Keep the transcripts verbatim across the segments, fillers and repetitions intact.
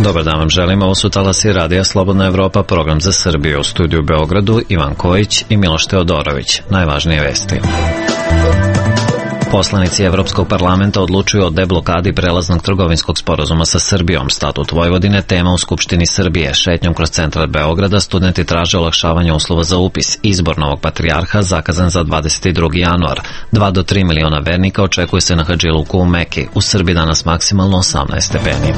Dobar dan vam želim, ovo su talasi Radija Slobodna Evropa, program za Srbiju. U studiju u Beogradu Ivan Kojić i Miloš Teodorović. Najvažnije vesti. Poslanici Evropskog parlamenta odlučuju o deblokadi prelaznog trgovinskog sporazuma sa Srbijom. Statut Vojvodine tema u Skupštini Srbije. Šetnjom kroz centar Beograda studenti traže olakšavanje uslova za upis. Izbor novog patrijarha zakazan za dvadeset drugi januar. dva do tri miliona vernika očekuje se na Hadžiluku u Meki. U Srbiji danas maksimalno osamnaest stepeni.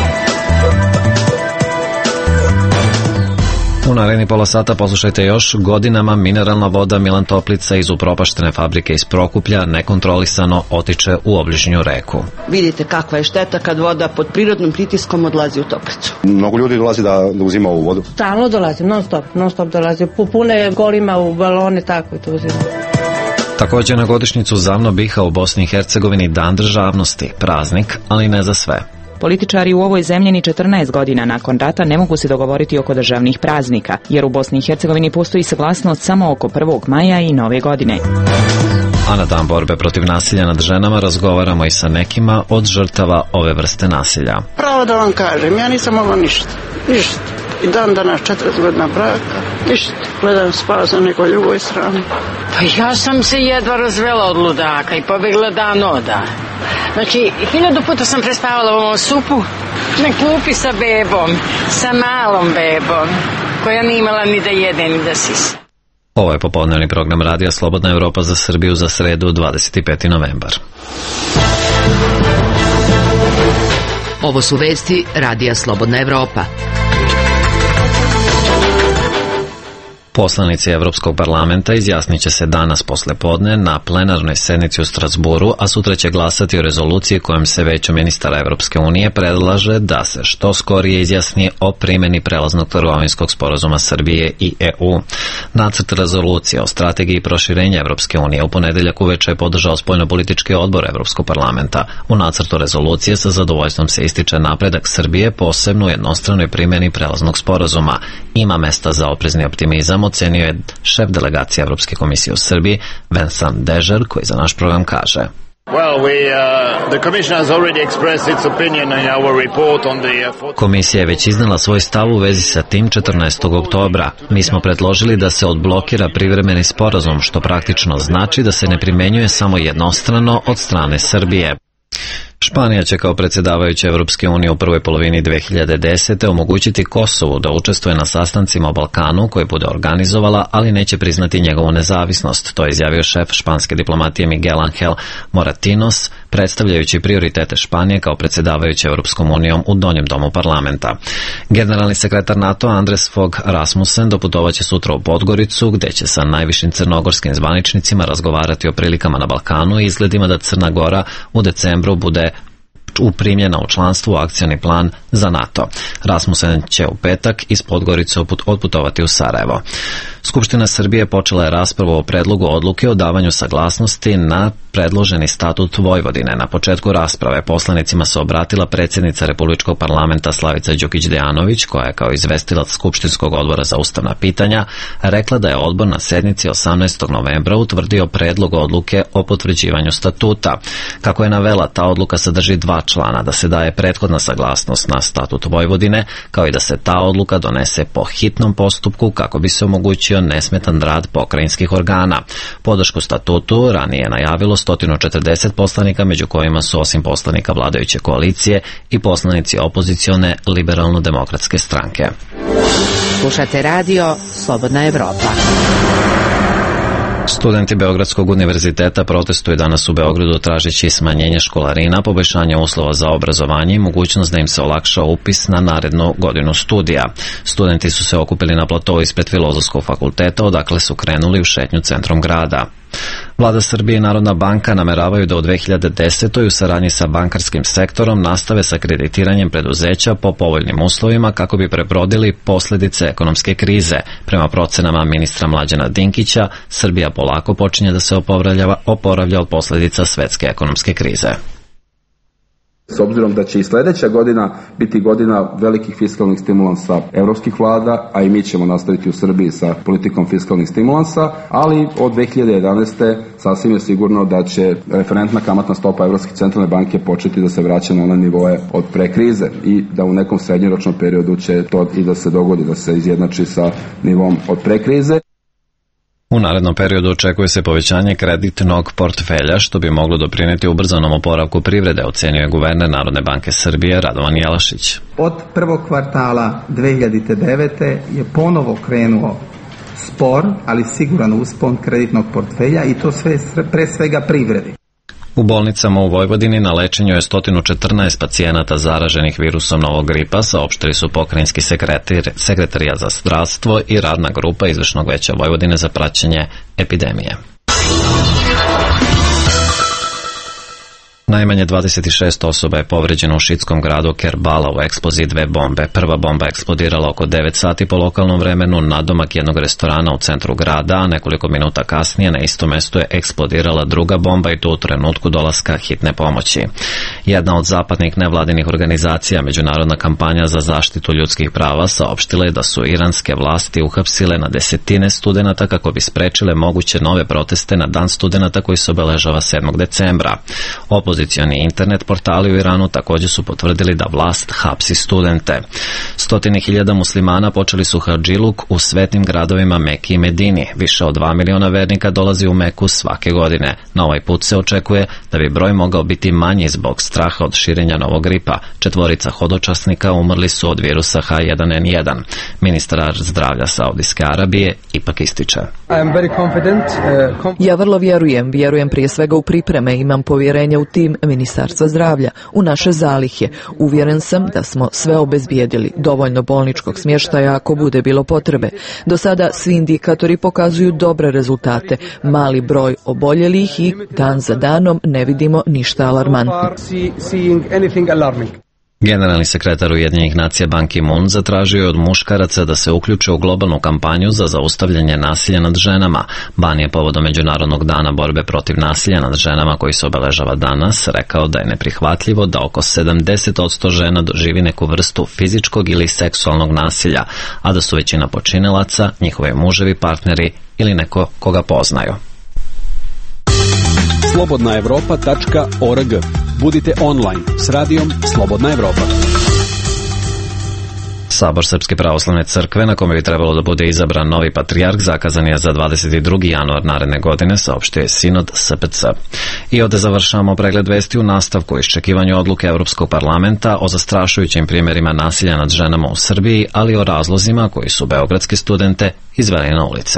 U naredni pola sata poslušajte još. Godinama mineralna voda Milan Toplica iz upropaštene fabrike iz Prokuplja nekontrolisano otiče u obližnju reku. Vidite kakva je šteta kad voda pod prirodnim pritiskom odlazi u Toplicu. Mnogo ljudi dolazi da, da uzima ovu vodu. Stalno dolazi, non stop, non stop dolazi. Pune golima u balone, tako i to uzima. Također na godišnjicu Zavno Biha u Bosni i Hercegovini Dan državnosti, praznik, ali ne za sve. Političari u ovoj zemlji ni četrnaest godina nakon rata ne mogu se dogovoriti oko državnih praznika, jer u Bosni i Hercegovini postoji saglasnost samo oko prvog maja i Nove godine. A na dan borbe protiv nasilja nad ženama razgovaramo i sa nekima od žrtava ove vrste nasilja. Pravo da vam kažem, ja nisam mogla ništa, ništa. I dan danas četrdeset godina braka, ništa. Gledam spas na nekoj ljuboj strani. Pa ja sam se jedva razvela od ludaka i pobegla dan oda. Znači, hiljadu puta sam prespavala u ovom supu na klupi sa bebom, sa malom bebom, koja nije imala ni da jede, ni da sisa. Ovo je popodnevni program Radija Slobodna Evropa za Srbiju za sredu dvadeset peti novembar. Ovo su vesti Radija Slobodna Evropa. Poslanici Evropskog parlamenta izjasnit će se danas posle podne na plenarnoj sednici u Strasburu, a sutra će glasati o rezoluciji kojom se Veće ministara Evropske unije predlaže da se što skorije izjasni o primjeni prelaznog trgovinskog sporazuma Srbije i E U. Nacrt rezolucije o strategiji proširenja Evropske unije u ponedeljak uveče je podržao spoljnopolitički odbor Evropskog parlamenta. U nacrtu rezolucije sa zadovoljstvom se ističe napredak Srbije, posebno u jednostranoj primjeni prelaznog sporazuma. Ima mesta za oprezni optimizam, ocenio je šef delegacije Evropske komisije u Srbiji, Vincent Dežer, koji za naš program kaže: Komisija je već iznala svoj stav u vezi sa tim četrnaestog oktobra. Mi smo predložili da se odblokira privremeni sporazum, što praktično znači da se ne primenjuje samo jednostrano od strane Srbije. Španija će kao predsjedavajuća Evropske unije u prvoj polovini dve hiljade desete omogućiti Kosovu da učestvuje na sastancima o Balkanu koje bude organizovala, ali neće priznati njegovu nezavisnost. To je izjavio šef španske diplomatije Miguel Ángel Moratinos, predstavljajući prioritete Španije kao predsjedavajuće Evropskom unijom u donjem domu parlamenta. Generalni sekretar NATO Anders Fogh Rasmussen doputovaće sutra u Podgoricu, gde će sa najvišim crnogorskim zvaničnicima razgovarati o prilikama na Balkanu i izgledima da Crna Gora u decembru bude uprimljena u članstvo u akcioni plan za NATO. Rasmussen će u petak iz Podgorice otputovati u Sarajevo. Skupština Srbije počela je raspravu o predlogu odluke o davanju saglasnosti na predloženi statut Vojvodine. Na početku rasprave poslanicima se obratila predsjednica Republičkog parlamenta Slavica Đukić Dejanović, koja je kao izvestilac Skupštinskog odbora za ustavna pitanja rekla da je odbor na sednici osamnaestog novembra utvrdio predlog odluke o potvrđivanju statuta. Kako je navela, ta odluka sadrži dva člana, da se daje prethodna saglasnost na statut Vojvodine, kao i da se ta odluka donese po hitnom postupku kako bi se omogućio nesmetan rad pokrajinskih organa. Podršku statutu ranije je najavilo sto četrdeset poslanika, među kojima su osim poslanika vladajuće koalicije i poslanici opozicione liberalno-demokratske stranke. Slušate radio Slobodna Evropa. Studenti Beogradskog univerziteta protestuju danas u Beogradu tražeći smanjenje školarina, poboljšanje uslova za obrazovanje i mogućnost da im se olakša upis na narednu godinu studija. Studenti su se okupili na platovu ispred Filozofskog fakulteta, odakle su krenuli u šetnju centrom grada. Vlada Srbije i Narodna banka nameravaju da u dve hiljade desetoj u saradnji sa bankarskim sektorom nastave sa kreditiranjem preduzeća po povoljnim uslovima kako bi prebrodili posljedice ekonomske krize. Prema procenama ministra Mlađana Dinkića, Srbija polako počinje da se oporavlja od posljedica svetske ekonomske krize. S obzirom da će i sledeća godina biti godina velikih fiskalnih stimulansa evropskih vlada, a i mi ćemo nastaviti u Srbiji sa politikom fiskalnih stimulansa, ali od dve hiljade jedanaeste. sasvim je sigurno da će referentna kamatna stopa Evropske centralne banke početi da se vraća na one nivoe od pre krize i da u nekom srednjoročnom periodu će to i da se dogodi, da se izjednači sa nivom od pre krize. U narednom periodu očekuje se povećanje kreditnog portfelja, što bi moglo doprineti ubrzanom oporavku privrede, ocenjuje guverner Narodne banke Srbije Radovan Jelašić. Od prvog kvartala dve hiljade devete. je ponovo krenuo spor, ali siguran uspon kreditnog portfelja i to sve pre svega privredi. U bolnicama u Vojvodini na lečenju je sto četrnaest pacijenata zaraženih virusom novog gripa, saopštili su pokrajinski sekretar, sekretarijat za zdravstvo i radna grupa Izvršnog veća Vojvodine za praćenje epidemije. Najmanje dvadeset šest osoba je povređeno u šiitskom gradu Kerbala u eksploziji dve bombe. Prva bomba eksplodirala oko devet sati po lokalnom vremenu na domak jednog restorana u centru grada, a nekoliko minuta kasnije na istom mestu je eksplodirala druga bomba i to u trenutku dolaska hitne pomoći. Jedna od zapadnih nevladinih organizacija, Međunarodna kampanja za zaštitu ljudskih prava, saopštila je da su iranske vlasti uhapsile na desetine studenata kako bi sprečile moguće nove proteste na Dan studenata koji se obeležava sedmog decembra. Opozicioni internet portali u Iranu također su potvrdili da vlast hapsi studente. Stotine hiljada muslimana počeli su hadžiluk u svetnim gradovima Meki i Medini. Više od dva miliona vernika dolazi u Meku svake godine. Na ovaj put se očekuje da bi broj mogao biti manji zbog straha od širenja novog gripa. Četvorica hodočasnika umrli su od virusa H jedan N jedan. Ministar zdravlja Saudijske Arabije ipak ističe: Ja vrlo vjerujem, vjerujem prije svega u pripreme, imam povjerenja u tim Ministarstva zdravlja, u naše zalihe. Uvjeren sam da smo sve obezbijedili, dovoljno bolničkog smještaja ako bude bilo potrebe. Do sada svi indikatori pokazuju dobre rezultate, mali broj oboljelih i dan za danom ne vidimo ništa alarmantno. Generalni sekretar Ujedinjenih nacija Ban Ki-moon zatražio je od muškaraca da se uključe u globalnu kampanju za zaustavljanje nasilja nad ženama. Ban je povodom Međunarodnog dana borbe protiv nasilja nad ženama koji se obeležava danas rekao da je neprihvatljivo da oko sedamdeset posto žena doživi neku vrstu fizičkog ili seksualnog nasilja, a da su većina počinilaca njihovi muževi, partneri ili neko koga poznaju. slobodna evropa tačka org. Budite online s radijom Slobodna Evropa. Sabor Srpske pravoslavne crkve, na kome bi trebalo da bude izabran novi patrijarh, zakazan je za dvadeset drugi januar naredne godine, saopštio je Sinod S P C. I ovde završavamo pregled vesti u nastavku iščekivanju odluke Evropskog parlamenta o zastrašujućim primjerima nasilja nad ženama u Srbiji, ali o razlozima koji su beogradske studente izveli na ulice.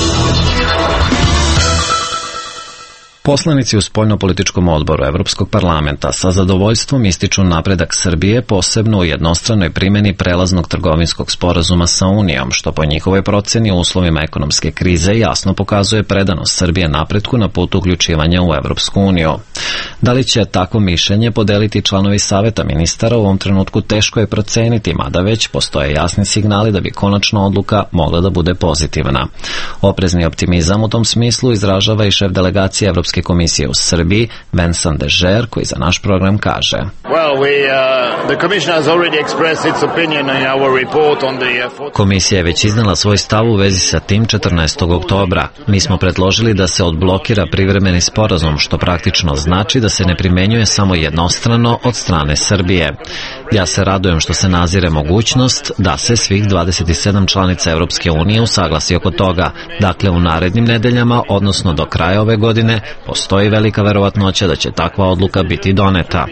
Poslanici u spoljnopolitičkom odboru Evropskog parlamenta sa zadovoljstvom ističu napredak Srbije, posebno u jednostranoj primjeni prelaznog trgovinskog sporazuma sa Unijom, što po njihovoj proceni u uslovima ekonomske krize jasno pokazuje predanost Srbije napretku na putu uključivanja u Evropsku uniju. Da li će takvo mišljenje podeliti članovi Saveta ministara, u ovom trenutku teško je proceniti, mada već postoje jasni signali da bi konačna odluka mogla da bude pozitivna. Oprezni optimizam u tom smislu izražava i šef delegacije Evropske komisije u Srbiji, Vincent Dežer, koji za naš program kaže: Komisija je već iznala svoj stav u vezi sa tim četrnaestog oktobra. Mi smo predložili da se odblokira privremeni sporazum, što praktično znači da se ne primenjuje samo jednostrano od strane Srbije. Ja se radujem što se nazire mogućnost da se svih dvadeset sedam članica Evropske unije usaglasi oko toga. Dakle, u narednim nedeljama, odnosno do kraja ove godine, postoji velika verovatnoća da će takva odluka biti doneta.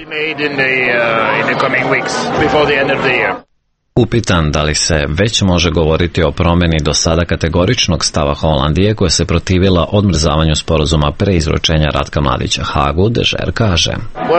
Upitan da li se već može govoriti o promjeni do sada kategoričnog stava Holandije koja se protivila odmrzavanju sporazuma pre izručenja Ratka Mladića Hagu, Dežer kaže: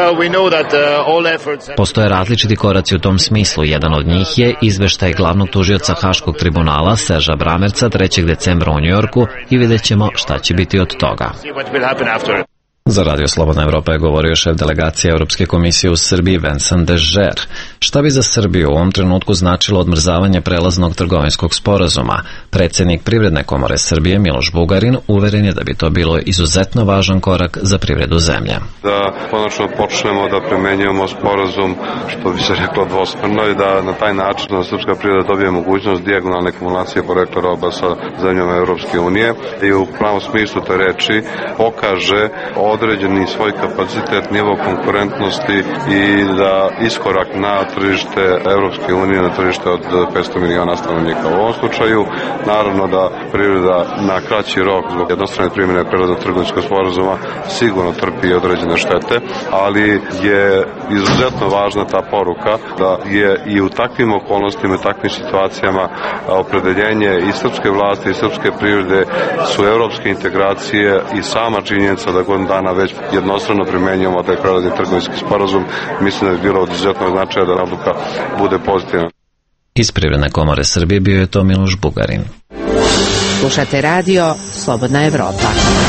Postoje različiti koraci u tom smislu. Jedan od njih je izveštaj glavnog tužioca Haškog tribunala Serža Bramerca trećeg decembra u Njujorku i vidjet ćemo šta će biti od toga. Za Radio Slobodna Evropa je govorio šef delegacije Europske komisije u Srbiji Vincent Dežer. Šta bi za Srbiju u ovom trenutku značilo odmrzavanje prelaznog trgovinskog sporazuma? Predsjednik Privredne komore Srbije Miloš Bugarin uveren je da bi to bilo izuzetno važan korak za privredu zemlje. Da konačno počnemo da primenjujemo sporazum, što bi se reklo dvosmerno, i da na taj način da srpska privreda dobije mogućnost dijagonalne kumulacije porekla roba sa zemljama Europske unije i u pravom smislu te reči pokaže određeni svoj kapacitet, nivo konkurentnosti i da iskorak na tržište Europske unije, na tržište od petsto miliona stanovnika u ovom slučaju. Naravno da privreda na kraći rok zbog jednostrane primjene prelaznog trgovinskog sporazuma sigurno trpi određene štete, ali je izuzetno važna ta poruka da je i u takvim okolnostima i takvim situacijama opredeljenje i srpske vlasti i srpske privrede su evropske integracije i sama činjenica da godinu dana već jednostrano primenjujemo taj prelazni trgovinski sporazum. Mislim da je bilo od izuzetnog značaja da odluka bude pozitivna. Iz Privredne komore Srbije bio je to Miloš Bugarin. Slušate radio Slobodna Evropa.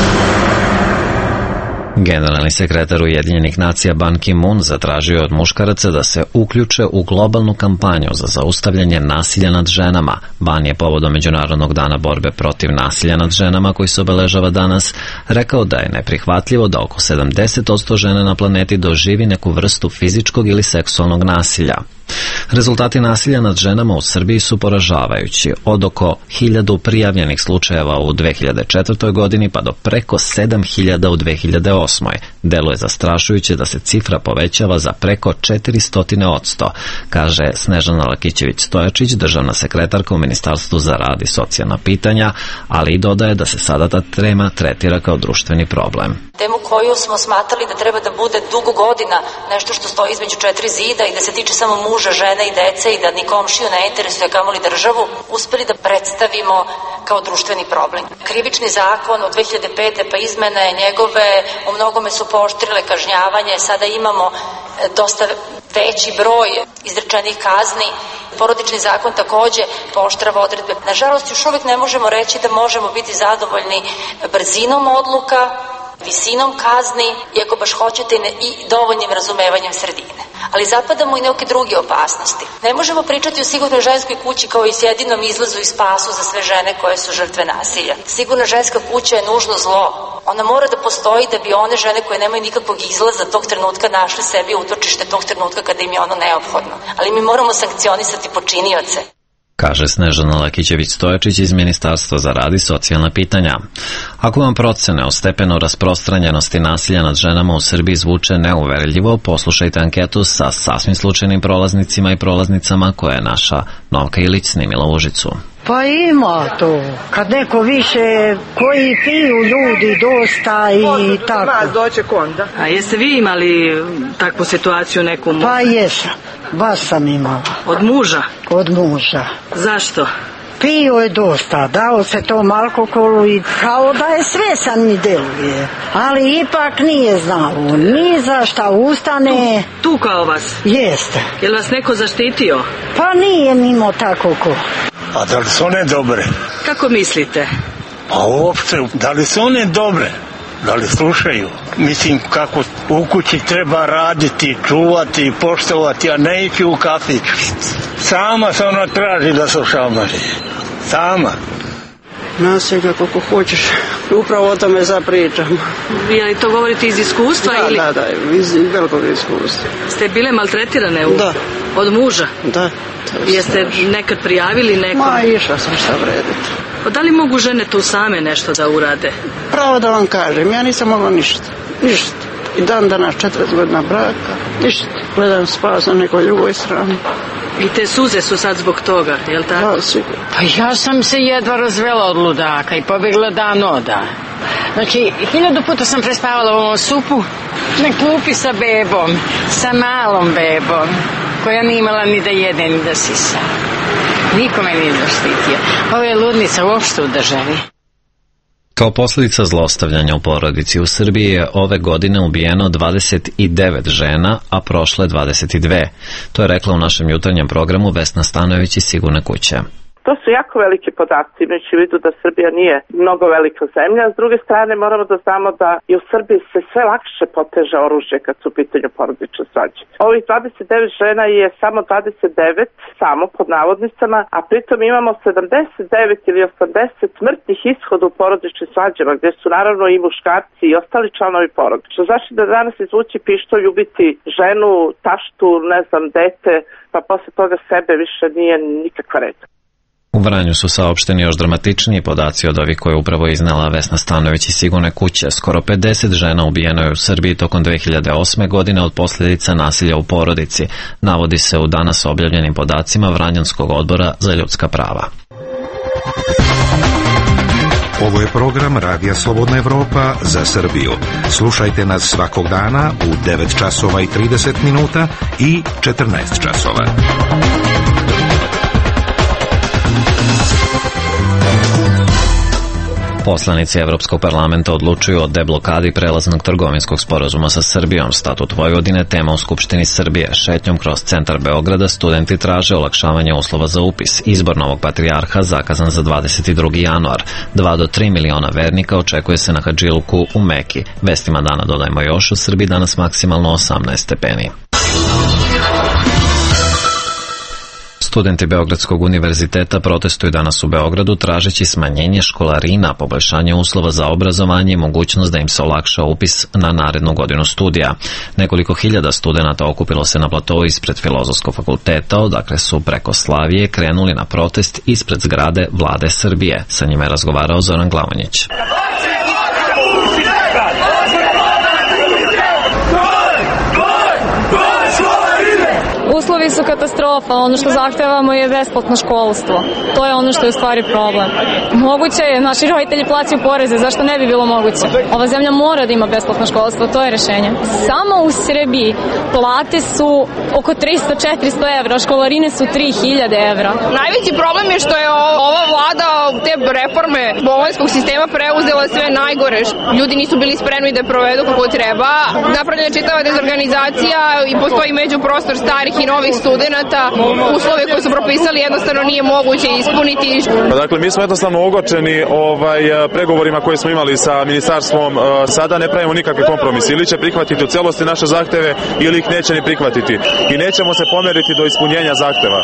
Generalni sekretar Ujedinjenih nacija Ban Ki-moon zatražio od muškaraca da se uključe u globalnu kampanju za zaustavljanje nasilja nad ženama. Ban je povodom Međunarodnog dana borbe protiv nasilja nad ženama, koji se obeležava danas, rekao da je neprihvatljivo da oko sedamdeset posto žena na planeti doživi neku vrstu fizičkog ili seksualnog nasilja. Rezultati nasilja nad ženama u Srbiji su poražavajući, od oko hiljadu prijavljenih slučajeva u dve hiljade četvrtoj godini pa do preko sedam hiljada u dve hiljade osmoj. Deluje zastrašujuće da se cifra povećava za preko četiristo odsto, kaže Snežana Lakićević-Stojačić, državna sekretarka u Ministarstvu za rad i socijalna pitanja, ali i dodaje da se sada ta tema tretira kao društveni problem. Temu koju smo smatrali da treba da bude dugo godina nešto što stoji između četiri zida i da se tiče samo muža, žene i dece i da ni komšiju ne interesuje kamoli državu, uspeli da predstavimo kao društveni problem. Krivični zakon od dve hiljade pete pa izmene njegove u mnogome su pooštrile kažnjavanje, sada imamo dosta veći broj izrečenih kazni. Porodični zakon takođe pooštrava odredbe. Nažalost, još uvijek ne možemo reći da možemo biti zadovoljni brzinom odluka, visinom kazni, iako baš hoćete i dovoljnim razumevanjem sredine. Ali zapadamo i neke druge opasnosti. Ne možemo pričati o sigurnoj ženskoj kući kao i s jedinom izlazu i spasu za sve žene koje su žrtve nasilja. Sigurna ženska kuća je nužno zlo. Ona mora da postoji da bi one žene koje nemaju nikakvog izlaza tog trenutka našle sebi utočište tog trenutka kada im je ono neophodno. Ali mi moramo sankcionisati počinioce, kaže Snežana Lakićević-Stojačić iz Ministarstva za rad i socijalna pitanja. Ako vam procene o stepenu rasprostranjenosti nasilja nad ženama u Srbiji zvuče neuverljivo, poslušajte anketu sa sasvim slučajnim prolaznicima i prolaznicama koje je naša Novka Ilić snimila u Užicu. Pa ima to, kad neko više, koji piju ljudi dosta i tako. Vas doće konda. A jeste vi imali takvu situaciju neku? Pa jesam, baš sam imala. Od muža? Od muža. Zašto? Pio je dosta, dao se tom alkoholu i kao da je svesan mi deluje. Ali ipak nije znao, ni za šta ustane. Tu, tu kao vas? Jeste. Je li vas neko zaštitio? Pa nije mimo tako ko. A da li su one dobre? Kako mislite? Pa uopšte, da li su one dobre? Da li slušaju? Mislim kako u kući treba raditi, čuvati, poštovati, a ne ići u kafić. Sama se ona traži da se šamari. Sama. Nasilja kako hoćeš. Upravo o tome zapričam. Je li to govorite iz iskustva? Da, ili? da, da, iz velikog iskustva. Ste bile maltretirane? U... Da. Od muža? Da. Jeste nekad prijavili nekom? Ma, išla sam šta vrediti. Pa da li mogu žene tu same nešto da urade? Pravo da vam kažem, ja nisam mogla ništa. Ništa. I dan danas četrdeset godina braka. Ništa. Gledam spas na nekoj ljuboj strani. I te suze su sad zbog toga, je li tako? Da, sigurno. Pa ja sam se jedva razvela od ludaka i pobegla dan oda. Znači, hiljadu puta sam prespavala u ovom supu na klupi sa bebom, sa malom bebom, koja nije imala ni da jede, ni da sisa. Niko me nije zaštitio. Ovo je ludnica uopšte u državi. Kao posljedica zlostavljanja u porodici u Srbiji je ove godine ubijeno dvadeset devet žena, a prošle dvadeset dve. To je rekla u našem jutarnjem programu Vesna Stanojević iz Sigurne kuće. To su jako velike podaci, imajući u vidu da Srbija nije mnogo velika zemlja. S druge strane moramo da znamo da i u Srbiji se sve lakše poteže oružje kad su u pitanju porodične svađe. Ovih dvadeset devet žena je samo dvadeset devet, samo pod navodnicama, a pritom imamo sedamdeset devet ili osamdeset smrtnih ishoda u porodičnim svađama, gdje su naravno i muškarci i ostali članovi porodice. Što znači da danas izvući pištolj, ubiti ženu, taštu, ne znam, dete, pa posle toga sebe više nije nikakva red. U Vranju su saopšteni još dramatičniji podaci od ovih koje upravo iznela Vesna Stanović iz Sigurne kuće. Skoro pedeset žena ubijeno je u Srbiji tokom dve hiljade osme. godine od posljedica nasilja u porodici, navodi se u danas objavljenim podacima Vranjanskog odbora za ljudska prava. Ovo je program Radija Slobodna Evropa za Srbiju. Slušajte nas svakog dana u devet časova i trideset minuta i četrnaest časova. Poslanici Evropskog parlamenta odlučuju o deblokadi prelaznog trgovinskog sporazuma sa Srbijom. Statut Vojvodine tema u Skupštini Srbije. Šetnjom kroz centar Beograda studenti traže olakšavanje uslova za upis. Izbor novog patrijarha zakazan za dvadeset drugi januar. dva do tri miliona vernika očekuje se na Hadžiluku u Meki. Vestima dana dodajmo još, u Srbiji danas maksimalno osamnaest stepeni. Studenti Beogradskog univerziteta protestuju danas u Beogradu tražeći smanjenje školarina, poboljšanje uslova za obrazovanje i mogućnost da im se olakša upis na narednu godinu studija. Nekoliko hiljada studenata okupilo se na platovu ispred Filozofskog fakulteta, odakle su preko Slavije krenuli na protest ispred zgrade Vlade Srbije. Sa njima je razgovarao Zoran Glavonjić. Uslovi su katastrofa, ono što zahtevamo je besplatno školstvo. To je ono što je u stvari problem. Moguće je, naši roditelji plaćaju poreze, zašto ne bi bilo moguće? Ova zemlja mora da ima besplatno školstvo, to je rešenje. Samo u Srbiji plate su oko tristo do četiristo evra, školarine su tri hiljade evra. Najveći problem je što je ova vlada te reforme bolonjskog sistema preuzela sve najgore. Ljudi nisu bili spremni da provedu kako treba. Napravljena je čitava dezorganizacija i postoji međuprostor starih i novih studenata. Uslove koje su propisali jednostavno nije moguće ispuniti. Dakle, mi smo jednostavno ogorčeni ovaj, pregovorima koje smo imali sa ministarstvom. Sada ne pravimo nikakve kompromise. Ili će prihvatiti u celosti naše zahteve ili ih neće ni prihvatiti. I nećemo se pomeriti do ispunjenja zahteva.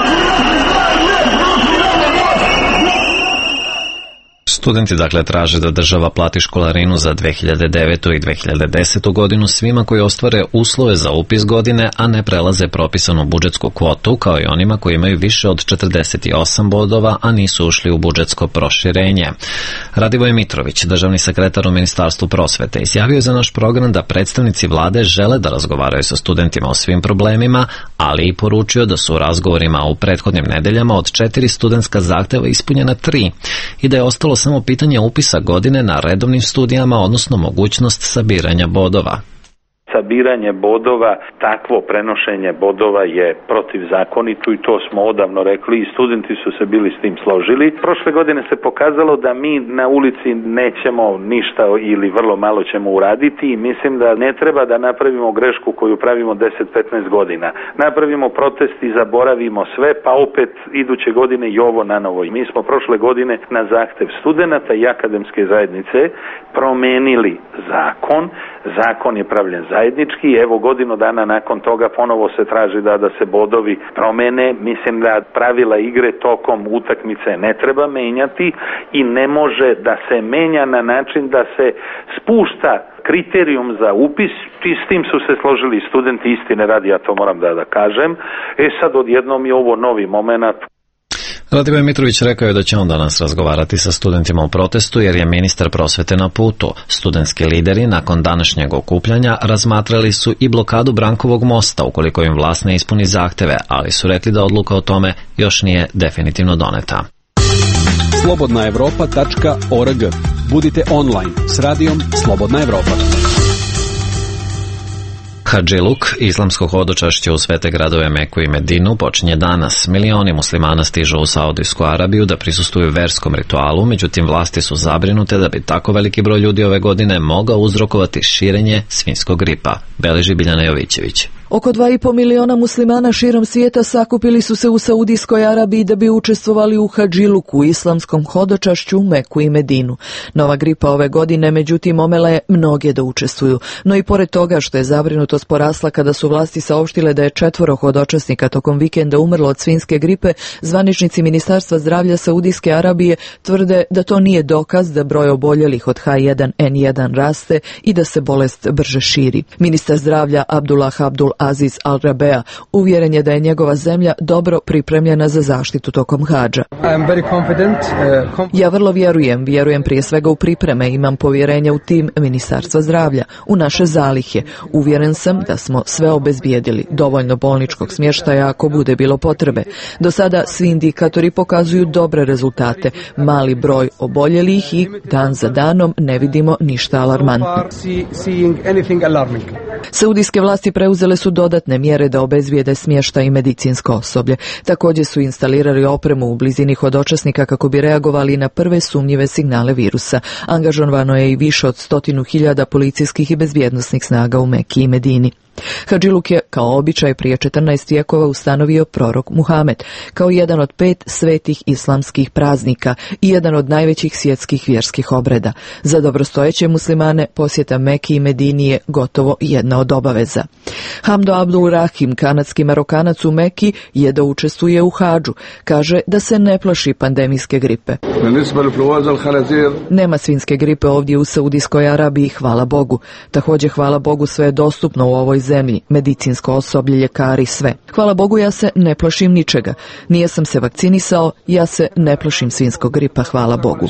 Studenti dakle traže da država plati školarinu za dve hiljade devetu i dve hiljade desetu. godinu svima koji ostvare uslove za upis godine, a ne prelaze propisanu budžetsku kvotu, kao i onima koji imaju više od četrdeset osam bodova, a nisu ušli u budžetsko proširenje. Radivoj Mitrović, državni sekretar u Ministarstvu prosvete, izjavio je za naš program da predstavnici vlade žele da razgovaraju sa studentima o svim problemima, ali i poručio da su u razgovorima u prethodnim nedeljama od četiri studentska zahteva ispunjena tri i da je ostalo samo pitanje upisa godine na redovnim studijama, odnosno mogućnost sabiranja bodova. Sabiranje bodova, takvo prenošenje bodova je protivzakonito i to smo odavno rekli i studenti su se bili s tim složili. Prošle godine se pokazalo da mi na ulici nećemo ništa ili vrlo malo ćemo uraditi i mislim da ne treba da napravimo grešku koju pravimo deset do petnaest godina. Napravimo protest i zaboravimo sve, pa opet iduće godine i ovo na novo. I mi smo prošle godine na zahtev studenata i akademske zajednice promenili zakon. Zakon je pravljen zajednički, evo godinu dana nakon toga ponovo se traži da, da se bodovi promene. Mislim da pravila igre tokom utakmice ne treba menjati i ne može da se menja na način da se spušta kriterijum za upis. I s tim su se složili studenti, istine radi, ja to moram da, da kažem. E sad odjednom je ovo novi moment. Radivoj Mitrović rekao je da će on danas razgovarati sa studentima u protestu jer je ministar prosvete na putu. Studentski lideri nakon današnjeg okupljanja razmatrali su i blokadu Brankovog mosta ukoliko im vlast ne ispuni zahteve, ali su rekli da odluka o tome još nije definitivno doneta. slobodna evropa tačka org. Budite online s radijom Slobodna Evropa. Hadžiluk, islamsko hodočašće u svete gradove Meku i Medinu, počinje danas. Milioni muslimana stižu u Saudijsku Arabiju da prisustuju verskom ritualu, međutim vlasti su zabrinute da bi tako veliki broj ljudi ove godine mogao uzrokovati širenje svinjskog gripa, beleži Biljana Jovićević. Oko dva i po miliona muslimana širom svijeta sakupili su se u Saudijskoj Arabiji da bi učestvovali u hadžiluku, islamskom hodočašću u Meku i Medinu. Nova gripa ove godine međutim omela je mnoge da učestvuju, no i pored toga što je zabrinutost porasla kada su vlasti saopštile da je četvoro hodočasnika tokom vikenda umrlo od svinjske gripe, zvaničnici Ministarstva zdravlja Saudijske Arabije tvrde da to nije dokaz da broj oboljelih od H jedan N jedan raste i da se bolest brže širi. Ministar zdravlja Abdullah Abdul Aziz Al Rabea uvjeren je da je njegova zemlja dobro pripremljena za zaštitu tokom hadža. Ja vrlo vjerujem, vjerujem prije svega u pripreme, imam povjerenja u tim Ministarstva zdravlja, u naše zalihe. Uvjeren sam da smo sve obezbijedili, dovoljno bolničkog smještaja ako bude bilo potrebe. Do sada svi indikatori pokazuju dobre rezultate, mali broj oboljelih i dan za danom ne vidimo ništa alarmantno. Saudijske vlasti preuzele su dodatne mjere da obezbijede smještaj i medicinsko osoblje. Također su instalirali opremu u blizini hodočasnika kako bi reagovali na prve sumnjive signale virusa. Angažovano je i više od stotinu hiljada policijskih i bezbjednosnih snaga u Meki i Medini. Hadžiluk je kao običaj prije četrnaest vijekova ustanovio prorok Muhamed, kao jedan od pet svetih islamskih praznika i jedan od najvećih svjetskih vjerskih obreda. Za dobrostojeće muslimane posjeta Meki i Medini je gotovo jedna od obaveza. Hamdo Abdul Rahim, kanadski Marokanac u Meki, je da učestvuje u hadžu. Kaže da se ne plaši pandemijske gripe. Nema svinjske gripe ovdje u Saudijskoj Arabiji, hvala Bogu. Također hvala Bogu sve je dostupno u ovoj zemlji, medicinsko osoblje, ljekari, sve. Hvala Bogu ja se ne plašim ničega. Nije sam se vakcinisao, ja se ne plašim svinjskog gripa, hvala Bogu.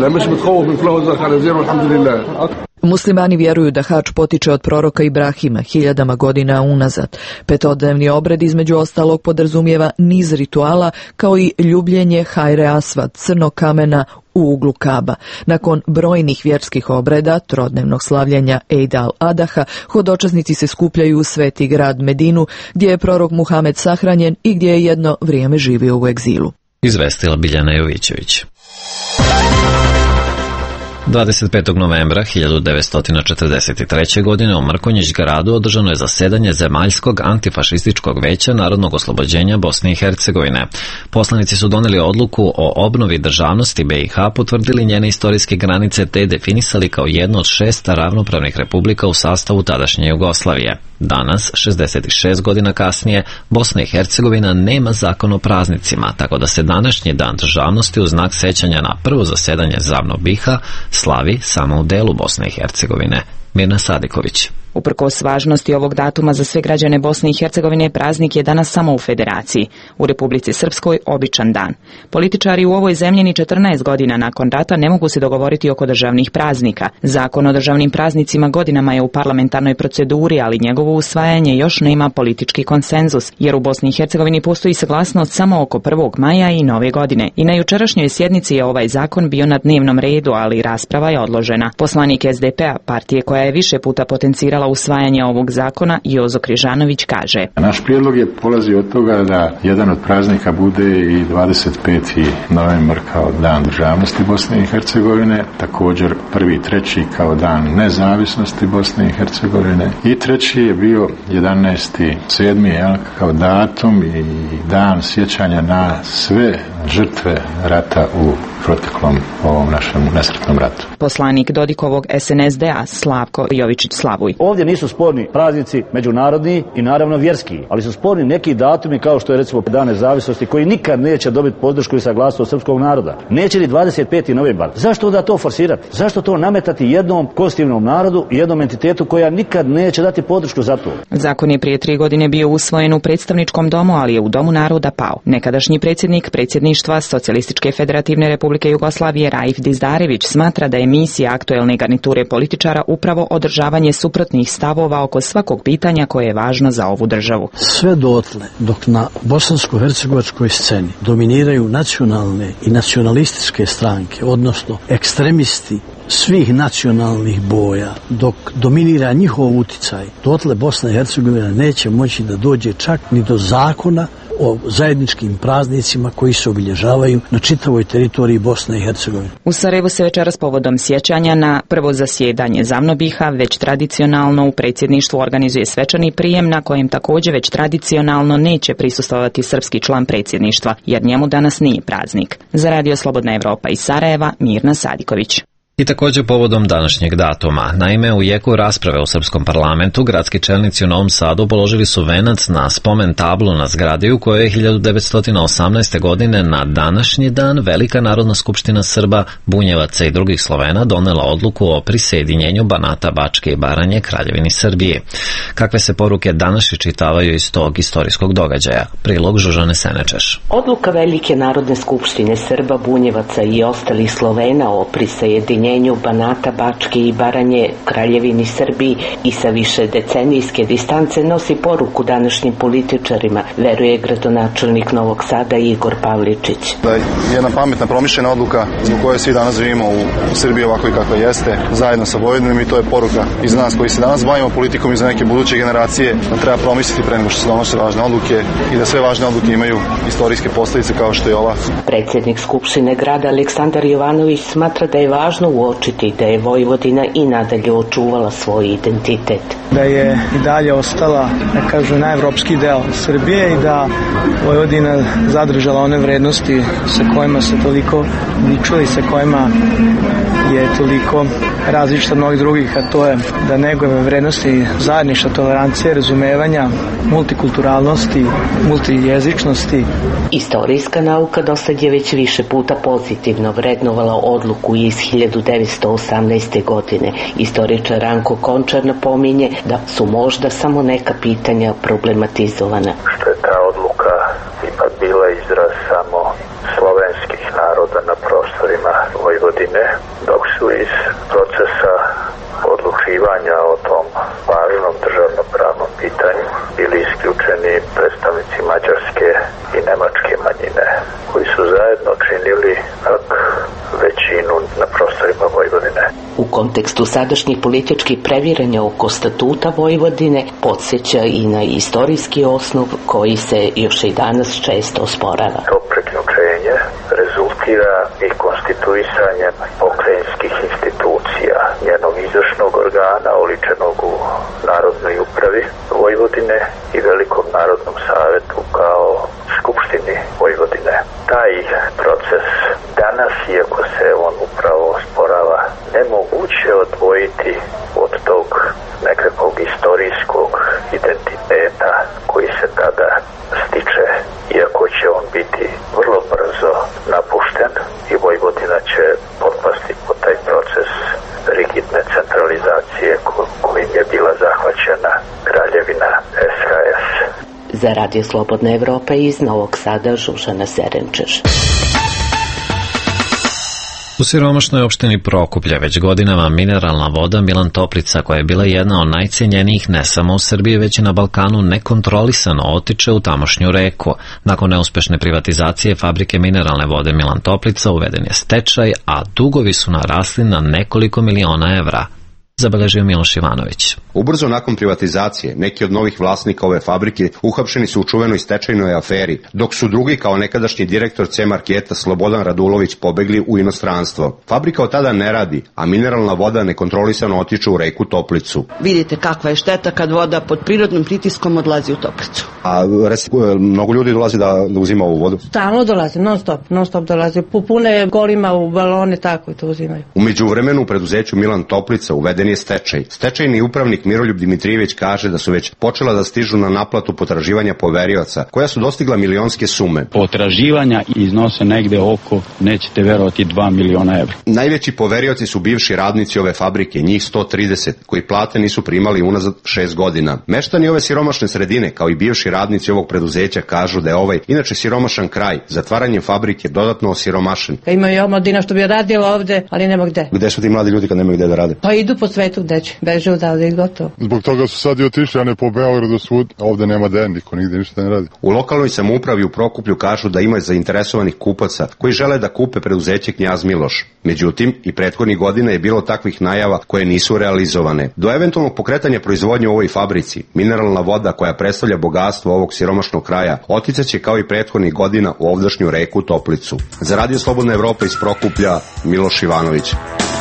Muslimani vjeruju da hadž potiče od proroka Ibrahima hiljadama godina unazad. Petodnevni obred između ostalog podrazumijeva niz rituala kao i ljubljenje hajre asvad, crnog kamena u uglu Kaba. Nakon brojnih vjerskih obreda, trodnevnog slavljenja Eid al-Adaha, hodočasnici se skupljaju u sveti grad Medinu, gdje je prorok Muhamed sahranjen i gdje je jedno vrijeme živio u egzilu. Izvestila Biljana Jovićević. dvadeset petog novembra hiljadu devetsto četrdeset treće. godine u Mrkonjić gradu održano je zasedanje Zemaljskog antifašističkog veća Narodnog oslobođenja Bosne i Hercegovine. Poslanici su doneli odluku o obnovi državnosti B i H, potvrdili njene istorijske granice te definisali kao jednu od šest ravnopravnih republika u sastavu tadašnje Jugoslavije. Danas, šezdeset šest godina kasnije, Bosna i Hercegovina nema zakon o praznicima, tako da se današnji dan državnosti u znak sećanja na prvo zasedanje ZAVNO B i H slavi samo u delu Bosne i Hercegovine. Mirna Sadiković. Uprkos važnosti ovog datuma za sve građane Bosne i Hercegovine, praznik je danas samo u Federaciji. U Republici Srpskoj običan dan. Političari u ovoj zemlji ni četrnaest godina nakon rata ne mogu se dogovoriti oko državnih praznika. Zakon o državnim praznicima godinama je u parlamentarnoj proceduri, ali njegovo usvajanje još nema politički konsenzus, jer u Bosni i Hercegovini postoji saglasnost samo oko prvog maja i Nove godine. I na jučerašnjoj sjednici je ovaj zakon bio na dnevnom redu, ali rasprava je odložena. Poslanik S D P-a, partije koja je više puta potencirala usvajanje ovog zakona, Jozo Križanović kaže: Naš prijedlog je polazi od toga da jedan od praznika bude i dvadeset peti novembar kao dan državnosti Bosne i Hercegovine, također prvi treći kao dan nezavisnosti Bosne i Hercegovine i treći je bio jedanaesti sedmi kao datum i dan sjećanja na sve žrtve rata u proteklom ovom našem nesretnom ratu. Poslanik Dodikovog S N S D-a Slavko Jovičić Slavuj. Ovdje nisu sporni praznici međunarodni i naravno vjerski, ali su sporni neki datumi kao što je recimo Dan nezavisnosti koji nikad neće dobiti podršku i saglasnost srpskog naroda. Neće ni dvadeset peti novembar. Zašto onda to forsirati? Zašto to nametati jednom konstitutivnom narodu i jednom entitetu koja nikad neće dati podršku za to? Zakon je prije tri godine bio usvojen u predstavničkom domu, ali je u Domu naroda pao. Nekadašnji predsjednik predsjedništva Socijalističke federativne Republike Jugoslavije Raif Dizdarević smatra da je misija aktuelne garniture političara upravo održavanje suprotnih stavova oko svakog pitanja koje je važno za ovu državu. Sve dotle dok na bosansko-hercegovačkoj sceni dominiraju nacionalne i nacionalističke stranke, odnosno ekstremisti svih nacionalnih boja, dok dominira njihov uticaj, dotle Bosna i Hercegovina neće moći da dođe čak ni do zakona o zajedničkim praznicima koji se obilježavaju na čitavoj teritoriji Bosne i Hercegovine. U Sarajevu se večeras povodom sjećanja na prvo zasjedanje ZAVNOBiH-a već tradicionalno u predsjedništvu organizuje svečani prijem na kojem također već tradicionalno neće prisustvovati srpski član predsjedništva, jer njemu danas nije praznik. Za Radio Slobodna Evropa iz Sarajeva, Mirna Sadiković. I također povodom današnjeg datuma. Naime, u jeku rasprave u srpskom parlamentu gradski čelnici u Novom Sadu položili su venac na spomen tablu na zgradi u kojoj je hiljadu devetsto osamnaeste. godine na današnji dan Velika Narodna skupština Srba, Bunjevaca i drugih Slovena donela odluku o prisjedinjenju Banata, Bačke i Baranje Kraljevini Srbije. Kakve se poruke danas iščitavaju iz tog istorijskog događaja? Prilog Žužane Senečeš. Odluka Velike Narodne skupštine Srba, Bunjevaca i ostalih Slovena o prisjedinjenju Banata, Bačke i Baranje Kraljevini Srbiji i sa više decenijske distance nosi poruku današnjim političarima, veruje gradonačelnik Novog Sada Igor Pavličić. Da je jedna pametna, promišljena odluka zbog koje svi danas živimo u Srbiji ovako i kako jeste, zajedno sa Vojvodinom, i to je poruka iz nas koji se danas bavimo politikom i za neke buduće generacije, da treba promisliti pre nego što se donose važne odluke i da sve važne odluke imaju istorijske posljedice kao što je ova. Predsjednik Skupštine grada Aleksandar Jovanović smatra da je važno uočiti da je Vojvodina i nadalje očuvala svoj identitet. Da je i dalje ostala, da kažu, najevropski deo Srbije i da Vojvodina zadržala one vrednosti sa kojima se toliko dičuje i sa kojima je toliko različita od mnogih drugih, a to je da neguje vrednosti zajedništva, tolerancije, razumevanja, multikulturalnosti, multijezičnosti. Istorijska nauka dosad je već više puta pozitivno vrednovala odluku iz hiljadu devetsto osamnaeste. godine. Istoričar Ranko Končar napominje da su možda samo neka pitanja problematizovana. Što je ta odluka ipak bila izraz samo slovenskih naroda na prostorima Vojvodine, dok su iz procesa odlučivanja o tom važnom državnopravnom pitanju bili isključeni predstavnici mađarske i nemačke manjine, koji su zajedno činili pak većinu na prostorima Vojvodine. U kontekstu sadašnjih političkih previranja oko statuta Vojvodine podsjeća i na istorijski osnov koji se još i danas često osporava. To priključenje rezultira i konstituisanjem pokrajinskih institucija, njenog izvršnog organa oličenog u Narodnoj upravi Vojvodine i Velikom narodnom savetu kao Skupštini Vojvodine. Taj proces danas, iako se on upravo osporava, nemoguće odvojiti od tog nekakvog istorijskog identiteta koji se tada stiče, iako će on biti vrlo brzo napušten i Vojvodina će potpasti pod taj proces rigidne centralizacije kojim je bila zahvaćena Kraljevina es ha es. Za Radio Slobodna Evropa iz Novog Sada, Žužana Serenčeš. U siromašnoj opštini Prokuplje već godinama mineralna voda Milan Toplica, koja je bila jedna od najcijenjenijih ne samo u Srbiji već i na Balkanu, nekontrolisano otiče u tamošnju reku. Nakon neuspešne privatizacije fabrike mineralne vode Milan Toplica uveden je stečaj, a dugovi su narasli na nekoliko miliona evra. Zabeležio Miloš Ivanović. Ubrzo nakon privatizacije, neki od novih vlasnika ove fabrike uhapšeni su u čuvenoj stečajnoj aferi, dok su drugi, kao nekadašnji direktor C Marketa Slobodan Radulović, pobegli u inostranstvo. Fabrika od tada ne radi, a mineralna voda nekontrolisano otiče u reku Toplicu. Vidite kakva je šteta kad voda pod prirodnim pritiskom odlazi u Toplicu. A reci, mnogo ljudi dolazi da, da uzima ovu vodu? Stalno dolazi, non stop, non stop dolazi. Pune golima u balone, tako i to uzimaju. U međuvremenu u preduzeću Milan Toplica uveden je stečaj. Stečajni upravnik Miroljub Dimitrijević kaže da su već počela da stižu na naplatu potraživanja poverioca, koja su dostigla milionske sume. Potraživanja iznose negde oko, nećete verovati, dva miliona evra. Najveći poverioci su bivši radnici ove fabrike, njih sto trideset, koji plate nisu primali unazad šest godina. Meštani ove siromašne sredine, kao i bivši radnici ovog preduzeća, kažu da je ovaj inače siromašan kraj zatvaranjem fabrike dodatno osiromašen. Imaju omladina što bi radila ovde, ali nema gde. Gde su ti mladi ljudi kad nemaju gde da rade? Pa idu po svetu gde će, beže odavde i gotovo. Zbog toga su sad i otišli, a ne po Beogradu svud, ovde nema den, niko nigde ništa ne radi. U lokalnoj samoupravi u Prokuplju kažu da ima zainteresovanih kupaca koji žele da kupe preduzeće Knjaz Miloš. Međutim, i prethodnih godina je bilo takvih najava koje nisu realizovane. Do eventualnog pokretanja proizvodnje u ovoj fabrici, mineralna voda koja predstavlja bogatstvo ovog siromašnog kraja oticaće kao i prethodnih godina u ovdašnju reku Toplicu. Za Radio Slobodna Evropa iz Prokuplja, Miloš Ivanović.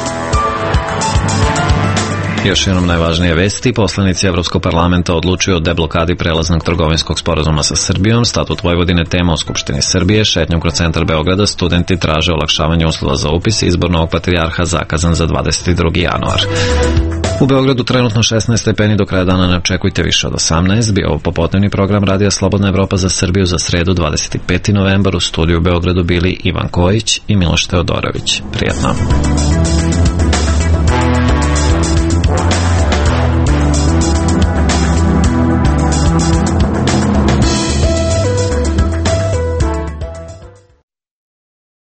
Još jednom najvažnije vesti. Poslanici Evropskog parlamenta odlučuju o deblokadi prelaznog trgovinskog sporazuma sa Srbijom. Statut Vojvodine tema u Skupštini Srbije. Šetnjom kroz centar Beograda studenti traže olakšavanje uslova za upis i izbor novog patrijarha zakazan za dvadeset drugi januar. U Beogradu trenutno šesnaest stepeni, do kraja dana ne očekujte više od osamnaest. Bio ovo popodnevni program Radija Slobodna Evropa za Srbiju za sredu dvadeset peti novembar. U studiju u Beogradu bili Ivan Kojić i Miloš Teodorović. Prijetno.